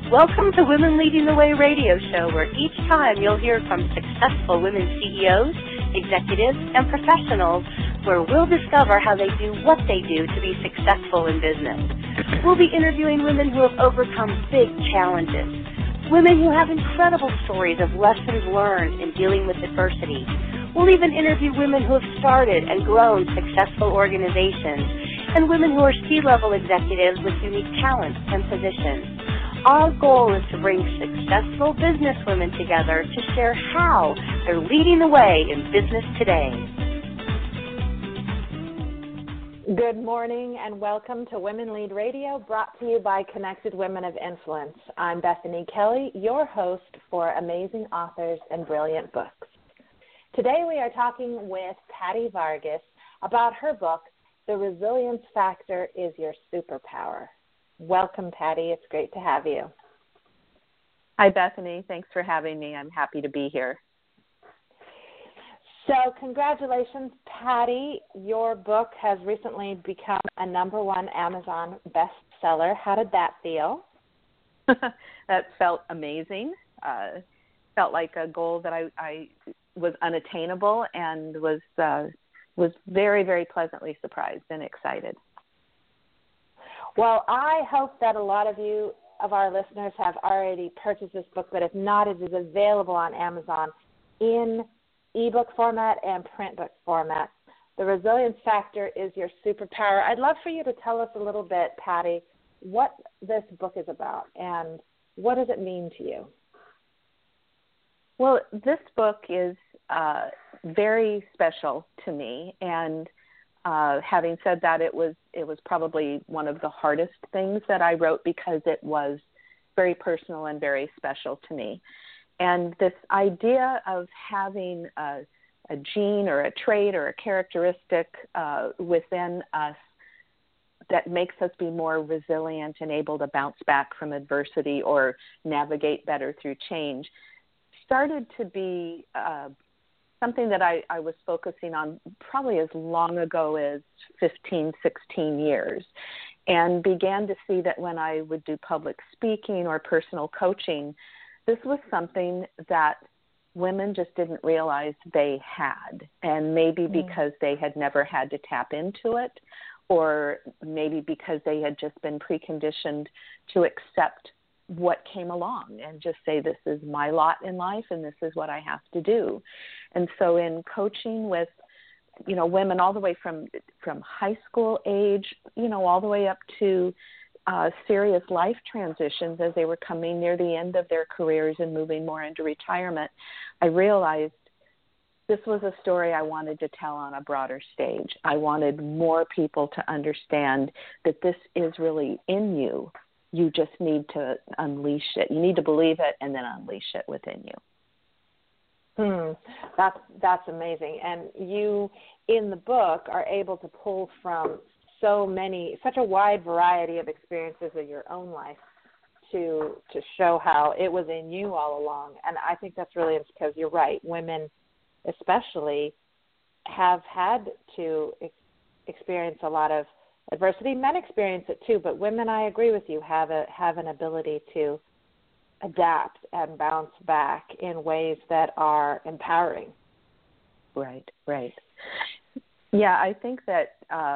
Welcome to Women Leading the Way radio show, where each time you'll hear from successful women CEOs, executives, and professionals, where we'll discover how they do what they do to be successful in business. We'll be interviewing women who have overcome big challenges, women who have incredible stories of lessons learned in dealing with adversity. We'll even interview women who have started and grown successful organizations, and women who are C-level executives with unique talents and positions. Our goal is to bring successful business women together to share how they're leading the way in business today. Good morning and welcome to Women Lead Radio, brought to you by Connected Women of Influence. I'm Bethany Kelly, your host for Amazing Authors and Brilliant Books. Today we are talking with Patty Vargas about her book, The Resilience Factor is Your Superpower. Welcome, Patty. It's great to have you. Hi, Bethany. Thanks for having me. I'm happy to be here. So congratulations, Patty. Your book has recently become a #1 Amazon bestseller. How did that feel? That felt amazing. Felt like a goal that I was unattainable and was very, very pleasantly surprised and excited. Well, I hope that a lot of you, of our listeners, have already purchased this book, but if not, it is available on Amazon in ebook format and print book format. The Resilience Factor is Your Superpower. I'd love for you to tell us a little bit, Patty, what this book is about and what does it mean to you? Well, this book is very special to me, and having said that, it was probably one of the hardest things that I wrote because it was very personal and very special to me. And this idea of having a gene or a trait or a characteristic within us that makes us be more resilient and able to bounce back from adversity or navigate better through change started to be something that I was focusing on probably as long ago as 15, 16 years, and began to see that when I would do public speaking or personal coaching, this was something that women just didn't realize they had, and maybe because they had never had to tap into it, or maybe because they had just been preconditioned to accept what came along and just say, this is my lot in life and this is what I have to do. And so in coaching with, women all the way from high school age, all the way up to serious life transitions as they were coming near the end of their careers and moving more into retirement, I realized this was a story I wanted to tell on a broader stage. I wanted more people to understand that this is really in you. You just need to unleash it. You need to believe it and then unleash it within you. That's amazing. And you, in the book, are able to pull from such a wide variety of experiences of your own life to show how it was in you all along. And I think that's really because you're right. Women especially have had to experience a lot of adversity. Men experience it too, but women, I agree with you, have an ability to adapt and bounce back in ways that are empowering. Right. Yeah, I think that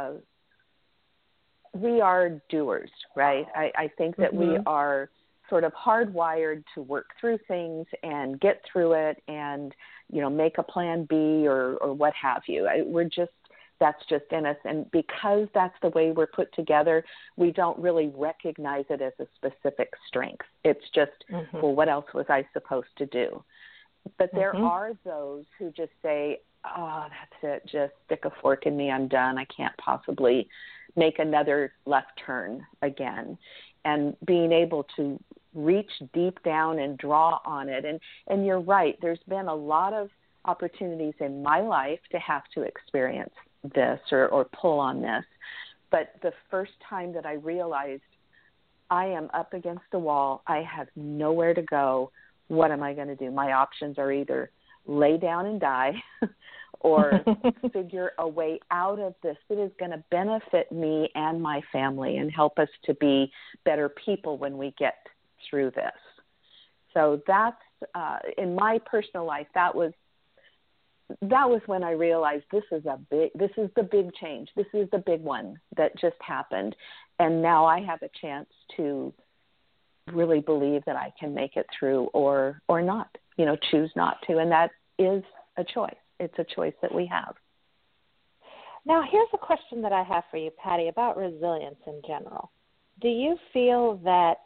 we are doers, right? I think that we are sort of hardwired to work through things and get through it and, make a plan B or what have you. That's just in us. And because that's the way we're put together, we don't really recognize it as a specific strength. It's just, well, what else was I supposed to do? But there are those who just say, oh, that's it, just stick a fork in me, I'm done. I can't possibly make another left turn again. And being able to reach deep down and draw on it. And you're right, there's been a lot of opportunities in my life to have to experience this or pull on this. But the first time that I realized I am up against the wall, I have nowhere to go, what am I going to do? My options are either lay down and die or figure a way out of this that is going to benefit me and my family and help us to be better people when we get through this. So that's, in my personal life, that was when I realized this is the big change. This is the big one that just happened. And now I have a chance to really believe that I can make it through or not, choose not to. And that is a choice. It's a choice that we have. Now, here's a question that I have for you, Patty, about resilience in general. Do you feel that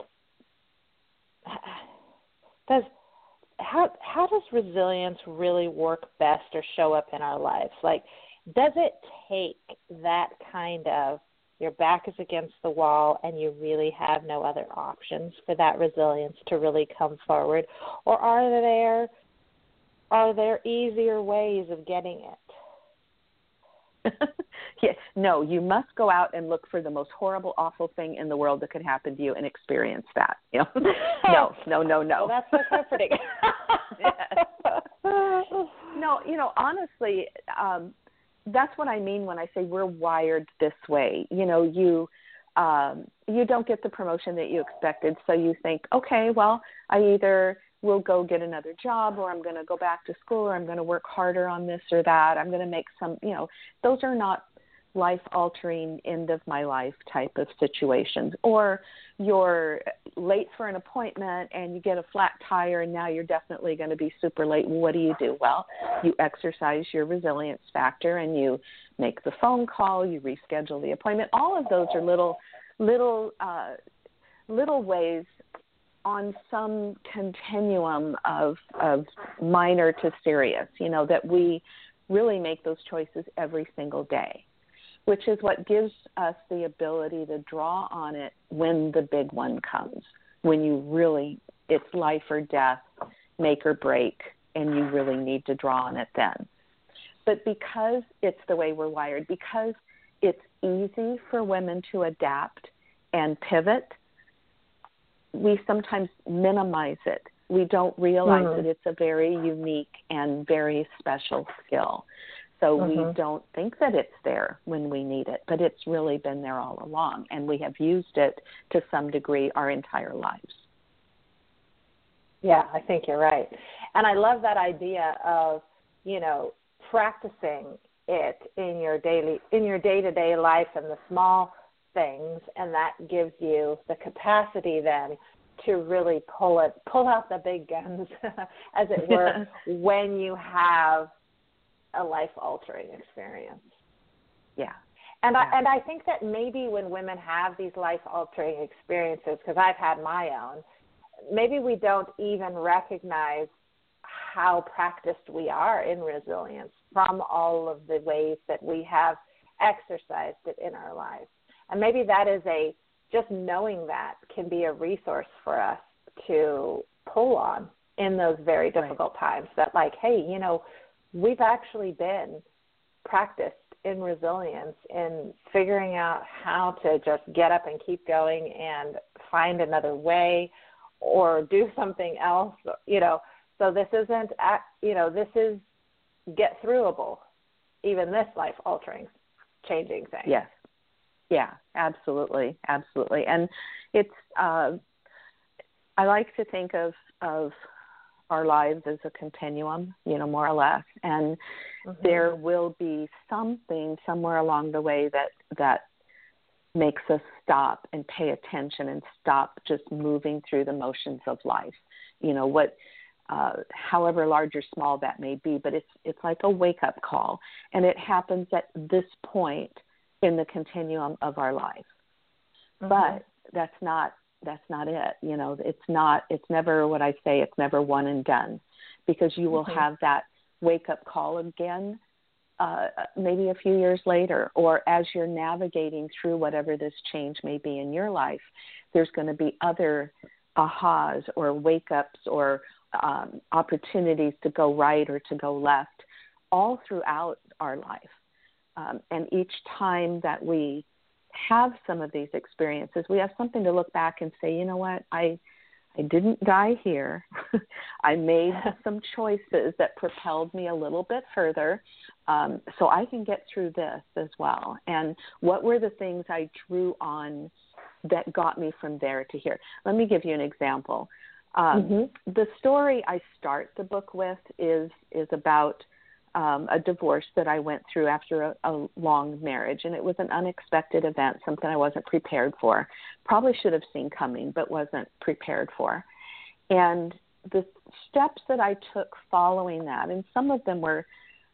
how does resilience really work best or show up in our lives? Like, does it take that kind of your back is against the wall and you really have no other options for that resilience to really come forward? Or are there easier ways of getting it? Yeah, no, you must go out and look for the most horrible, awful thing in the world that could happen to you and experience that. No. Well, that's so comforting. No, honestly, that's what I mean when I say we're wired this way. You don't get the promotion that you expected, so you think, okay, well, I either will go get another job, or I'm going to go back to school, or I'm going to work harder on this or that. I'm going to make those are not life-altering, end-of-my-life type of situations. Or you're late for an appointment and you get a flat tire and now you're definitely going to be super late. What do? Well, you exercise your resilience factor and you make the phone call, you reschedule the appointment. All of those are little ways on some continuum of minor to serious, that we really make those choices every single day, which is what gives us the ability to draw on it when the big one comes, when it's life or death, make or break, and you really need to draw on it then. But because it's the way we're wired, because it's easy for women to adapt and pivot, we sometimes minimize it. We don't realize that it's a very unique and very special skill. So we don't think that it's there when we need it, but it's really been there all along, and we have used it to some degree our entire lives. Yeah, I think you're right. And I love that idea of, practicing it in your day-to-day life and the small things, and that gives you the capacity then to really pull out the big guns, as it were, when you have a life-altering experience. Yeah. And I think that maybe when women have these life-altering experiences, because I've had my own, maybe we don't even recognize how practiced we are in resilience from all of the ways that we have exercised it in our lives. And maybe that is just knowing that can be a resource for us to pull on in those very difficult times, that like, hey, we've actually been practiced in resilience in figuring out how to just get up and keep going and find another way or do something else, So this isn't, this is get throughable, even this life-altering, changing thing. Yes. Yeah, absolutely. Absolutely. And it's, I like to think of our lives as a continuum, more or less. And there will be something somewhere along the way that makes us stop and pay attention and stop just moving through the motions of life. However large or small that may be, but it's like a wake-up call. And it happens at this point in the continuum of our life. But that's not it. It's never what I say, it's never one and done, because you will have that wake up call again, maybe a few years later, or as you're navigating through whatever this change may be in your life, there's going to be other ahas or wake ups or opportunities to go right or to go left all throughout our life. And each time that we have some of these experiences, we have something to look back and say, you know what, I didn't die here. I made some choices that propelled me a little bit further, so I can get through this as well. And what were the things I drew on that got me from there to here. Let me give you an example. The story I start the book with is about a divorce that I went through after a long marriage, and it was an unexpected event, something I wasn't prepared for. Probably should have seen coming, but wasn't prepared for. And the steps that I took following that, and some of them were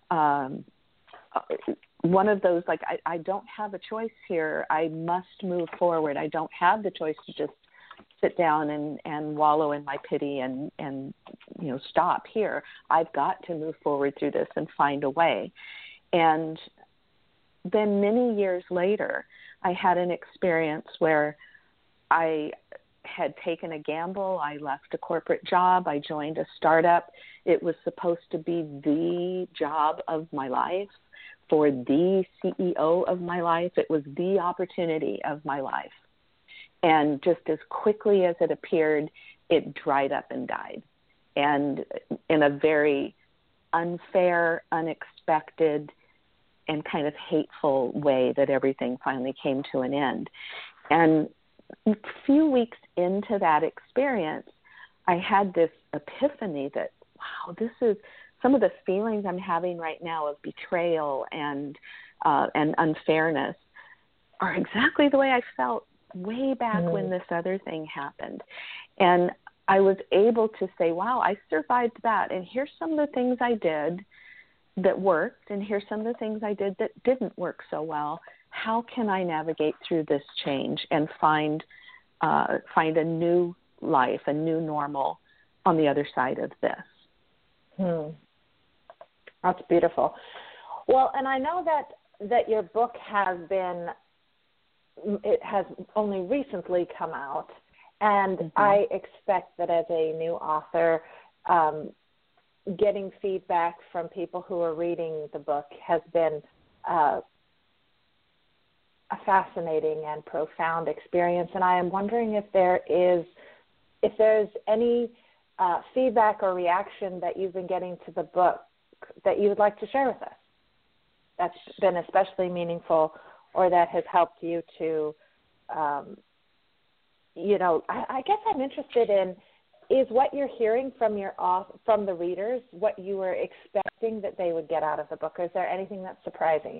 one of those, like, I don't have a choice here. I must move forward. I don't have the choice to just sit down and wallow in my pity and stop here. I've got to move forward through this and find a way. And then many years later, I had an experience where I had taken a gamble. I left a corporate job. I joined a startup. It was supposed to be the job of my life, for the CEO of my life. It was the opportunity of my life. And just as quickly as it appeared, it dried up and died. And in a very unfair, unexpected, and kind of hateful way that everything finally came to an end. And a few weeks into that experience, I had this epiphany that, wow, this is some of the feelings I'm having right now of betrayal and unfairness are exactly the way I felt way back when this other thing happened. And I was able to say, wow, I survived that. And here's some of the things I did that worked, and here's some of the things I did that didn't work so well. How can I navigate through this change and find a new life, a new normal on the other side of this? That's beautiful. Well, and I know that your book has only recently come out, and I expect that as a new author, getting feedback from people who are reading the book has been a fascinating and profound experience. And I am wondering if there's any feedback or reaction that you've been getting to the book that you would like to share with us that's been especially meaningful, or that has helped you to, I guess I'm interested in, is what you're hearing from from the readers what you were expecting that they would get out of the book? Or is there anything that's surprising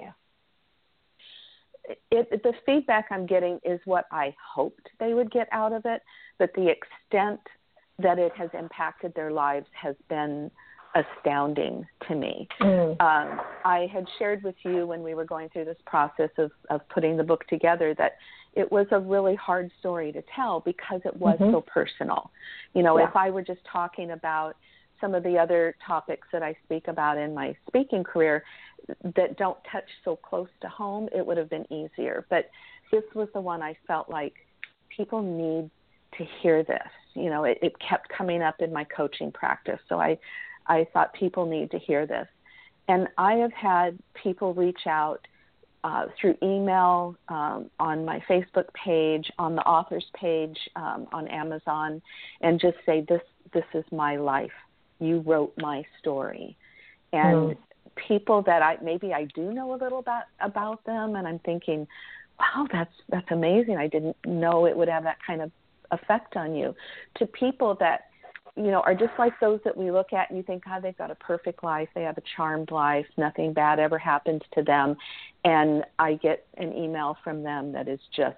you? The feedback I'm getting is what I hoped they would get out of it, but the extent that it has impacted their lives has been astounding to me. I had shared with you when we were going through this process of putting the book together that it was a really hard story to tell because it was so personal. If I were just talking about some of the other topics that I speak about in my speaking career that don't touch so close to home, it would have been easier. But this was the one I felt like people need to hear this. It kept coming up in my coaching practice. So I thought people need to hear this. And I have had people reach out through email, on my Facebook page, on the author's page, on Amazon, and just say, this is my life. You wrote my story. And people that I do know a little about them, and I'm thinking, wow, that's amazing. I didn't know it would have that kind of effect on you. To people that are just like those that we look at and you think, they've got a perfect life, they have a charmed life, nothing bad ever happens to them. And I get an email from them that is just,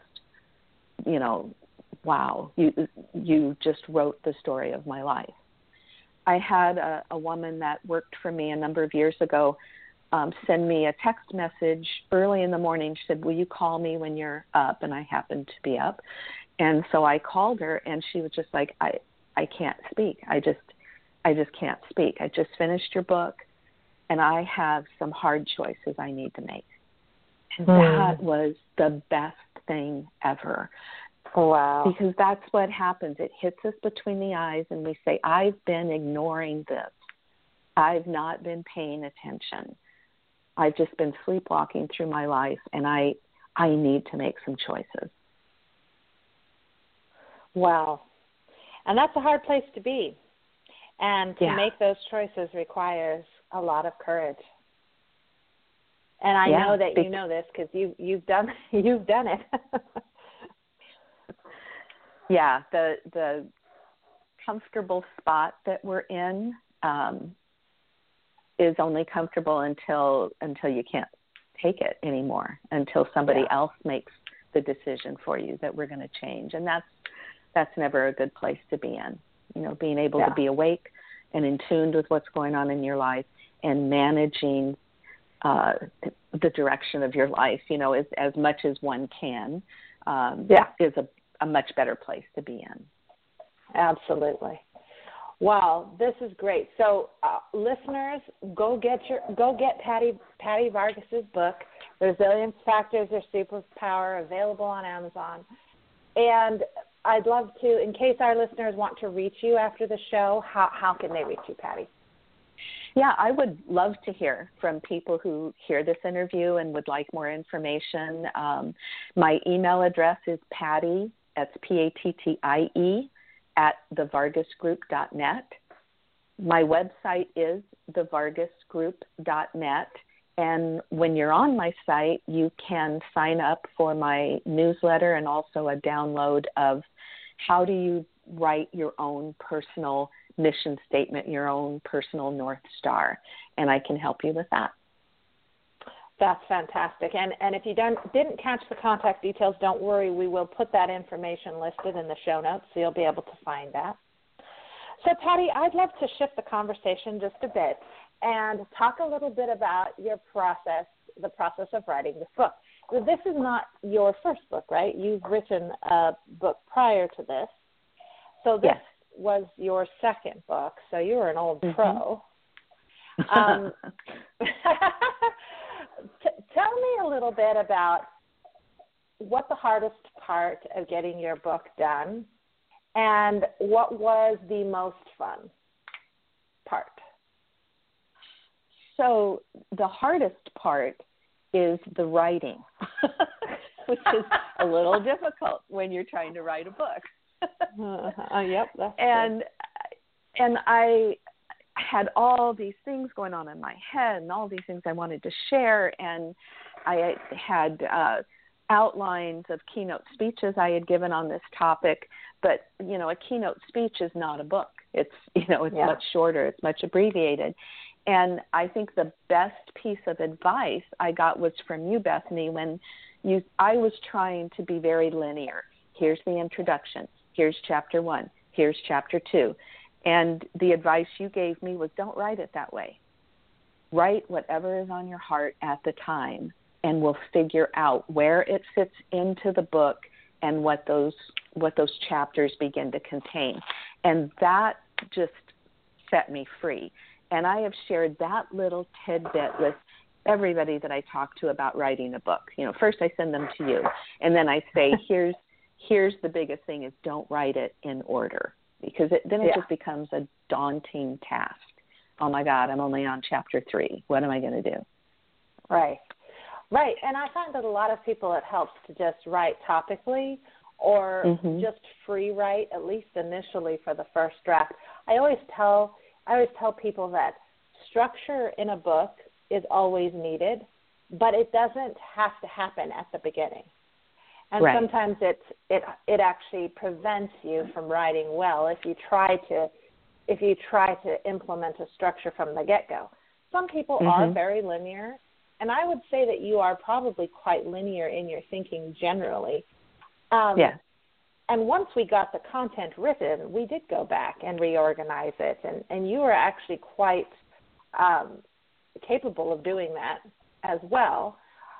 wow, you just wrote the story of my life. I had a woman that worked for me a number of years ago send me a text message early in the morning. She said, will you call me when you're up? And I happened to be up. And so I called her, and she was just like, I can't speak. I just can't speak. I just finished your book, and I have some hard choices I need to make. And that was the best thing ever. Wow. Because that's what happens. It hits us between the eyes, and we say, I've been ignoring this. I've not been paying attention. I've just been sleepwalking through my life, and I need to make some choices. Wow. And that's a hard place to be. And to make those choices requires a lot of courage. And I know that you know this because you've done it. Yeah, the comfortable spot that we're in is only comfortable until you can't take it anymore, until somebody else makes the decision for you that we're going to change. And that's never a good place to be in. You know, being able to be awake and in tune with what's going on in your life and managing the direction of your life, you know, as much as one can, is a much better place to be in. Absolutely. Wow, this is great. So, listeners, go get Patty Vargas's book, Resilience Factors or Superpower, available on Amazon. And I'd love to, in case our listeners want to reach you after the show, how can they reach you, Patty? Yeah, I would love to hear from people who hear this interview and would like more information. My email address is Patty, that's Pattie, at thevargasgroup.net. My website is thevargasgroup.net. And when you're on my site, you can sign up for my newsletter and also a download of how do you write your own personal mission statement, your own personal North Star. And I can help you with that. That's fantastic. And if you didn't catch the contact details, don't worry. We will put that information listed in the show notes, so you'll be able to find that. So, Patty, I'd love to shift the conversation just a bit and talk a little bit about your process, the process of writing this book. So this is not your first book, right? You've written a book prior to this. So this was your second book, so you were an old pro. Tell me a little bit about what the hardest part of getting your book done and what was the most fun part. So the hardest part is the writing, which is a little difficult when you're trying to write a book. Yep, that's and I had all these things going on in my head and all these things I wanted to share, and I had outlines of keynote speeches I had given on this topic, but you know, a keynote speech is not a book. It's much shorter, it's much abbreviated. And I think the best piece of advice I got was from you, Bethany, when I was trying to be very linear. Here's the introduction. Here's chapter 1. Here's chapter 2. And the advice you gave me was don't write it that way. Write whatever is on your heart at the time, and we'll figure out where it fits into the book and what those chapters begin to contain. And that just set me free. And I have shared that little tidbit with everybody that I talk to about writing a book. You know, first I send them to you, and then I say, here's the biggest thing is don't write it in order, because then it just becomes a daunting task. Oh my God, I'm only on chapter 3. What am I going to do? Right. And I find that a lot of people, it helps to just write topically or just free write, at least initially for the first draft. I always tell people that structure in a book is always needed, but it doesn't have to happen at the beginning. And sometimes it actually prevents you from writing well if you try to implement a structure from the get-go. Some people are very linear, and I would say that you are probably quite linear in your thinking generally. And once we got the content written, we did go back and reorganize it, and you were actually quite capable of doing that as well.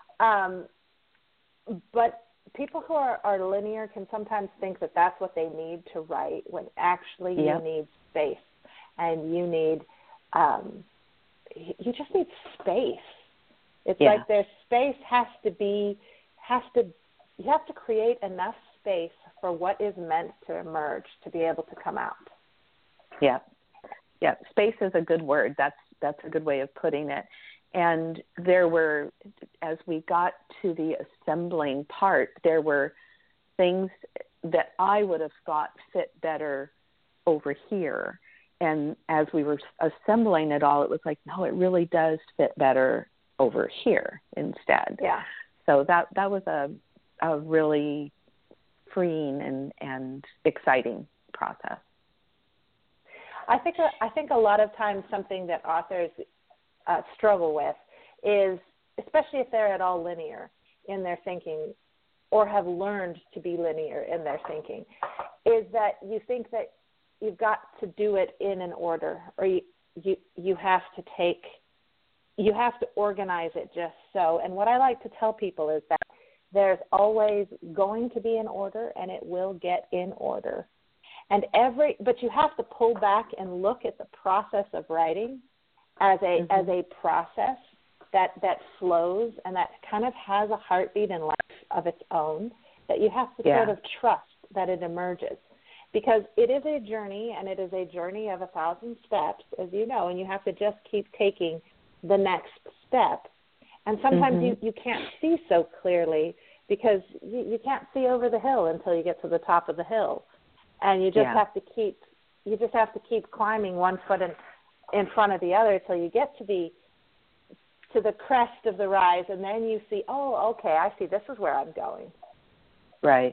But people who are linear can sometimes think that that's what they need to write, when actually you need space, and you just need space. It's like their space you have to create enough space for what is meant to emerge to be able to come out. Yeah. Space is a good word. That's a good way of putting it. And there were, as we got to the assembling part, there were things that I would have thought fit better over here. And as we were assembling it all, it was like, no, it really does fit better over here instead. Yeah. So that was a really freeing and exciting process. I think a lot of times something that authors struggle with is, especially if they're at all linear in their thinking or have learned to be linear in their thinking, is that you think that you've got to do it in an order, or you have to organize it just so. And what I like to tell people is that there's always going to be an order, and it will get in order. But you have to pull back and look at the process of writing as a process that flows and that kind of has a heartbeat and life of its own, that you have to sort of trust that it emerges. Because it is a journey, and it is a journey of 1,000 steps, as you know, and you have to just keep taking the next step. And sometimes you can't see so clearly because you can't see over the hill until you get to the top of the hill. And you just have to keep climbing one foot in front of the other till you get to the crest of the rise, and then you see, oh, okay, I see, this is where I'm going. Right.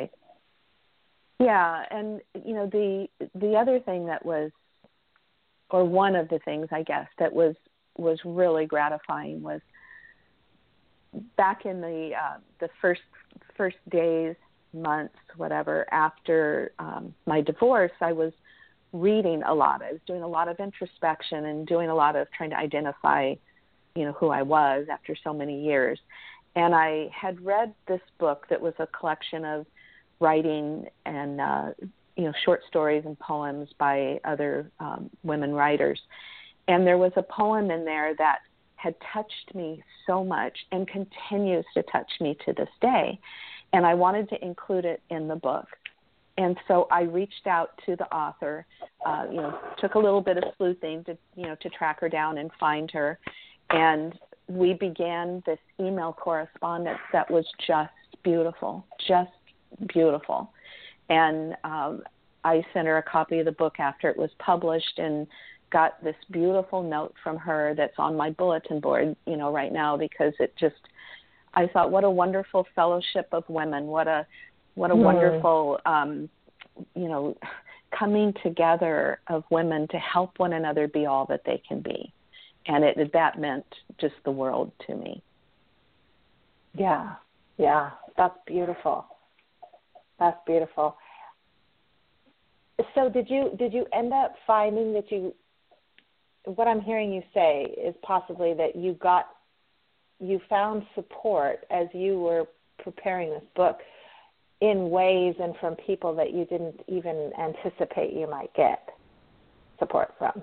Yeah, and the other thing that was, or one of the things I guess that was really gratifying was back in the first days, months, whatever, after my divorce, I was reading a lot. I was doing a lot of introspection and doing a lot of trying to identify, who I was after so many years. And I had read this book that was a collection of writing and, short stories and poems by other women writers. And there was a poem in there that had touched me so much and continues to touch me to this day. And I wanted to include it in the book. And so I reached out to the author, took a little bit of sleuthing to track her down and find her. And we began this email correspondence that was just beautiful. And I sent her a copy of the book after it was published and got this beautiful note from her that's on my bulletin board, right now, because I thought, what a wonderful fellowship of women. What a wonderful, coming together of women to help one another be all that they can be. And that meant just the world to me. Yeah, that's beautiful. So did you end up finding that what I'm hearing you say is possibly that you found support as you were preparing this book in ways and from people that you didn't even anticipate you might get support from?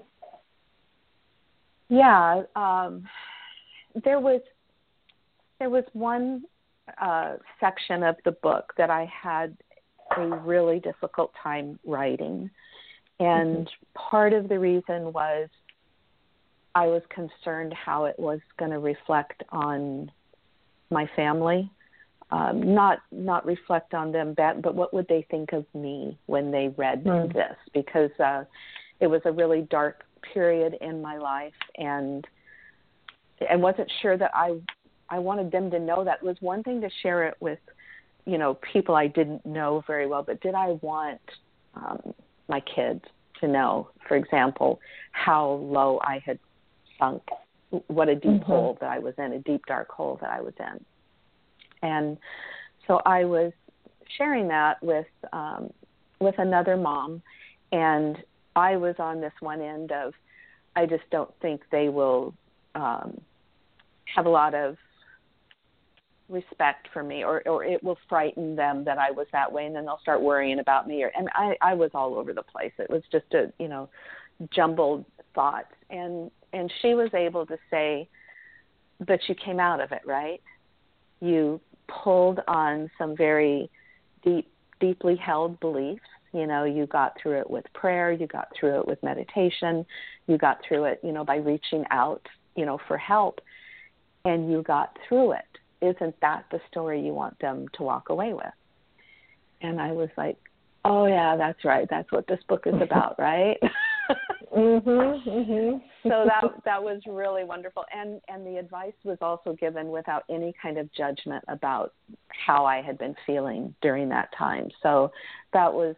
Yeah, there was one section of the book that I had a really difficult time writing, and part of the reason was I was concerned how it was going to reflect on my family, not reflect on them back, but what would they think of me when they read this? Because it was a really dark period in my life, and I wasn't sure that I wanted them to know that. It was one thing to share it with, people I didn't know very well, but did I want my kids to know, for example, how low I had sunk, what a deep hole that I was in, a deep, dark hole that I was in. And so I was sharing that with another mom, and I was on this one end of, I just don't think they will have a lot of respect for me, or it will frighten them that I was that way, and then they'll start worrying about me. And I was all over the place. It was just a, jumbled thoughts. And she was able to say, but you came out of it, right? You pulled on some very deeply held beliefs. You got through it with prayer, you got through it with meditation, you got through it, by reaching out, for help, and you got through it. Isn't that the story you want them to walk away with? And I was like, oh yeah, that's right. That's what this book is about, right? So that was really wonderful, and the advice was also given without any kind of judgment about how I had been feeling during that time. So that was,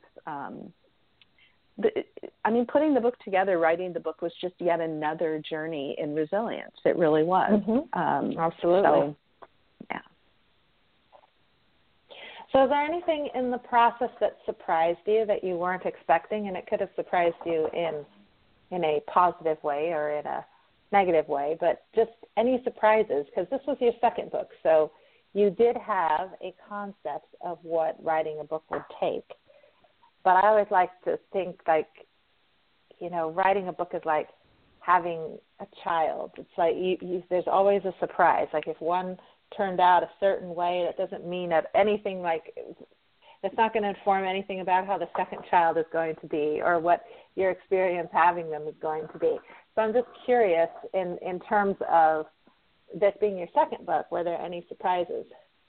putting the book together, writing the book was just yet another journey in resilience. It really was. Absolutely. So, yeah. So is there anything in the process that surprised you that you weren't expecting, and it could have surprised you in a positive way or in a negative way, but just any surprises? Because this was your second book, so you did have a concept of what writing a book would take. But I always like to think, like, writing a book is like having a child. It's like there's always a surprise. Like if one turned out a certain way, that doesn't mean that anything, like, it's not going to inform anything about how the second child is going to be or what your experience having them is going to be. So I'm just curious, in terms of this being your second book, were there any surprises?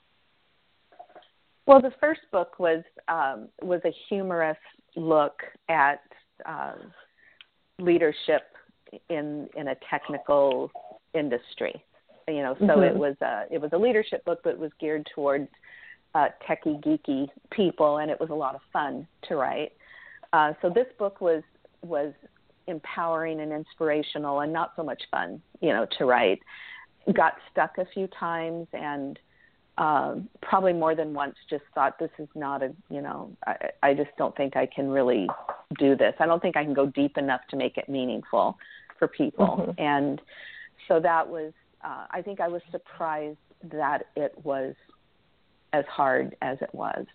Well, the first book was a humorous look at leadership in a technical industry. So it was a leadership book, but it was geared towards techie, geeky people, and it was a lot of fun to write. So this book was empowering and inspirational, and not so much fun, to write. Got stuck a few times, and probably more than once just thought, this is not I just don't think I can really do this. I don't think I can go deep enough to make it meaningful for people. And so that was, I think I was surprised that it was as hard as it was.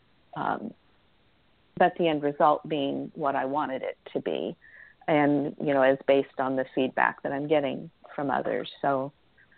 But the end result being what I wanted it to be, and, as based on the feedback that I'm getting from others. So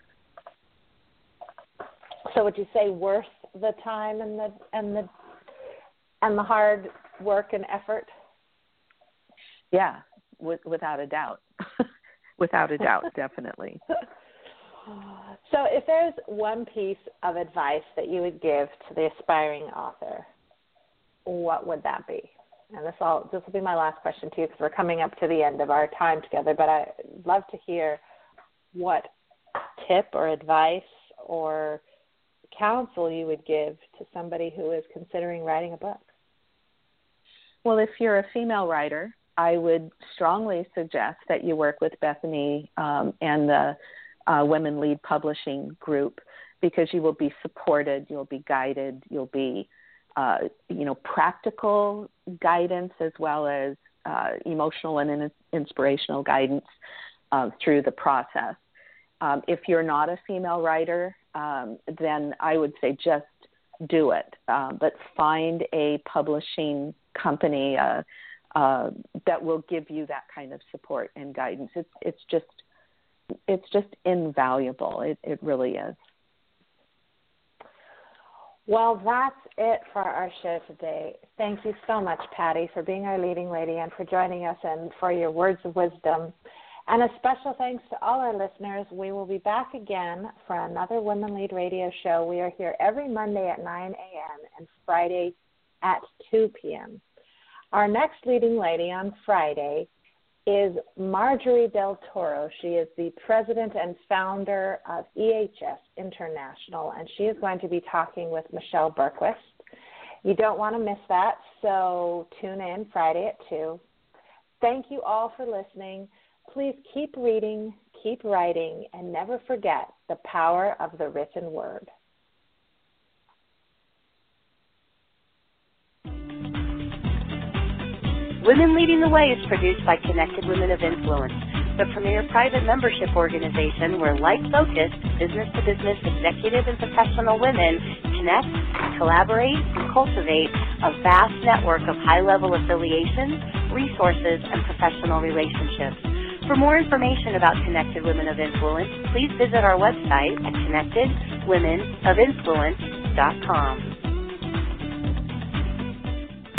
would you say worth the time and the hard work and effort? Yeah, without a doubt. Without a doubt, definitely. So if there's one piece of advice that you would give to the aspiring author, what would that be? And this will be my last question too, because we're coming up to the end of our time together, but I'd love to hear what tip or advice or counsel you would give to somebody who is considering writing a book. Well, if you're a female writer, I would strongly suggest that you work with Bethany and the Women Lead Publishing Group, because you will be supported, you'll be guided, you'll be, practical guidance as well as emotional and inspirational guidance through the process. If you're not a female writer, then I would say just do it. But find a publishing company that will give you that kind of support and guidance. It's just invaluable. It really is. Well, that's it for our show today. Thank you so much, Patty, for being our leading lady and for joining us and for your words of wisdom. And a special thanks to all our listeners. We will be back again for another Women Lead Radio show. We are here every Monday at 9 a.m. and Friday at 2 p.m. Our next leading lady on Friday is Marjorie Del Toro. She is the president and founder of EHS International, and she is going to be talking with Michelle Berquist. You don't want to miss that, so tune in Friday at 2. Thank you all for listening. Please keep reading, keep writing, and never forget the power of the written word. Women Leading the Way is produced by Connected Women of Influence, the premier private membership organization where like-focused, business-to-business executive and professional women connect, collaborate, and cultivate a vast network of high-level affiliations, resources, and professional relationships. For more information about Connected Women of Influence, please visit our website at connectedwomenofinfluence.com.